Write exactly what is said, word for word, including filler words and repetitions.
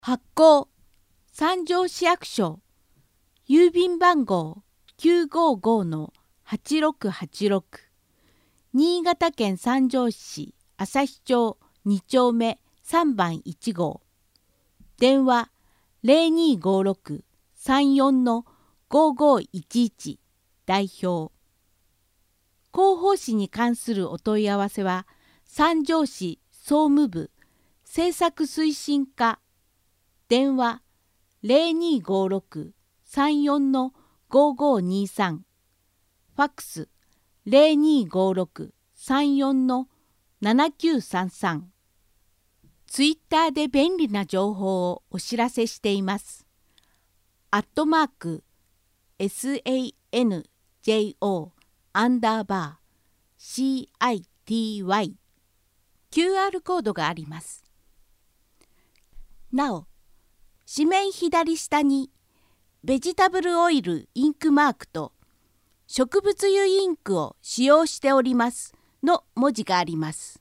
発行三条市役所郵便番号 きゅうごごのはちろくはちろく 新潟県三条市旭町に丁目さんばんいち号電話 ゼロにーごろくさんよんのごごいちいち 代表広報誌に関するお問い合わせは三条市総務部政策推進課電話 ゼロにーごろくさんよんのごごにさんファックス ゼロにーごろくさんよんのななきゅうさんさんツイッターで便利な情報をお知らせしています。アットマーク エスエーエヌジェイオー アンダーバー シーアイティーワイ キューアール コードがあります。なお、紙面左下にベジタブルオイルインクマークと植物油インクを使用しておりますの文字があります。